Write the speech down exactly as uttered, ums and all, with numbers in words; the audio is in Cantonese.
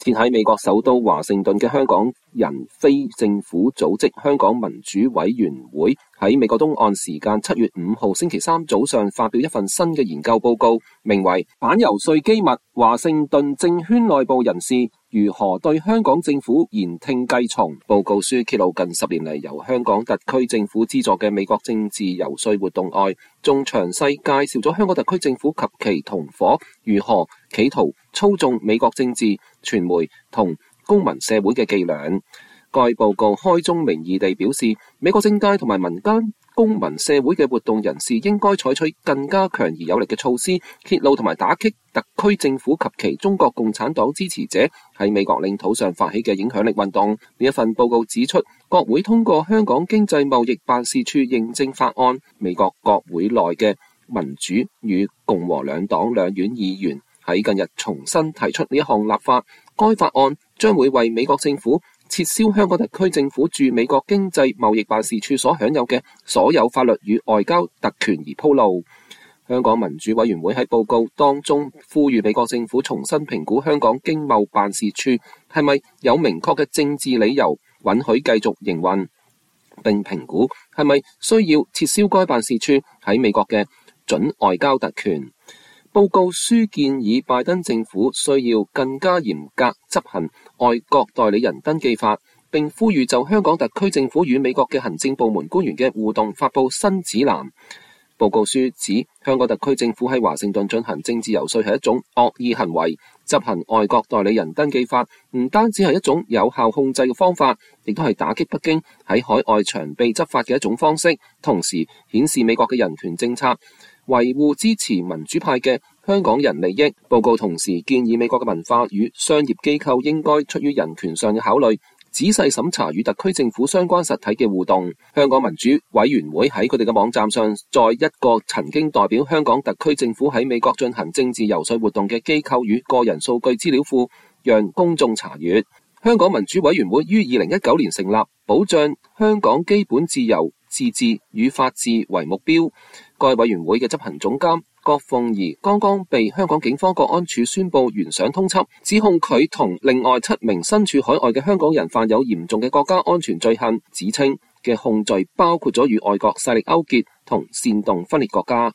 設喺美國首都華盛頓嘅香港人非政府組織香港民主委員會喺美國東岸時間七月五號星期三早上發表一份新嘅研究報告，名為《反遊說機密：華盛頓政圈內部人士如何對香港政府言聽計從》。報告書揭露近十年嚟由香港特區政府資助嘅美國政治遊說活動外，仲詳細介紹咗香港特區政府及其同夥如何企圖操縱美國政治、傳媒同公民社會嘅伎倆。該報告開宗明義地表示，美國政界同埋民間公民社會嘅活動人士應該採取更加強而有力嘅措施，揭露同埋打擊特區政府及其中國共產黨支持者喺美國領土上發起嘅影響力運動。呢一份報告指出，國會通過香港經濟貿易辦事處認證法案，美國國會內嘅民主與共和兩黨兩院議員喺近日重新提出呢一項立法。該法案將會為美國政府撤銷香港特區政府駐美國經濟貿易辦事處所享有嘅所有法律與外交特權而鋪路。香港民主委員會喺報告當中呼籲美國政府重新評估香港經貿辦事處係咪有明確嘅政治理由允許繼續營運，並評估係咪需要撤銷該辦事處喺美國嘅準外交特權。報告書建議拜登政府需要更加嚴格執行外國代理人登記法，並呼籲就香港特區政府與美國嘅行政部門官員嘅互動發布新指南。報告書指，香港特區政府喺華盛頓進行政治遊說係一種惡意行為，執行外國代理人登記法唔單止係一種有效控制嘅方法，亦都係打擊北京喺海外長臂執法嘅一種方式，同時顯示美國嘅人權政策維護支持民主派嘅香港人利益。報告同時建議美國嘅文化與商業機構應該出於人權上嘅考慮，仔細審查與特區政府相關實體嘅互動。香港民主委員會喺佢哋嘅網站上載一個曾經代表香港特區政府喺美國進行政治遊說活動嘅機構與個人數據資料庫，讓公眾查閱。香港民主委員會於二零一九年成立，保障香港基本自由、自治與法治為目標。該委員會嘅執行總監郭鳳儀剛剛被香港警方國安處宣布懸賞通緝，指控佢同另外七名身處海外嘅香港人犯有嚴重嘅國家安全罪行，指稱嘅控罪包括咗與外國勢力勾結同煽動分裂國家。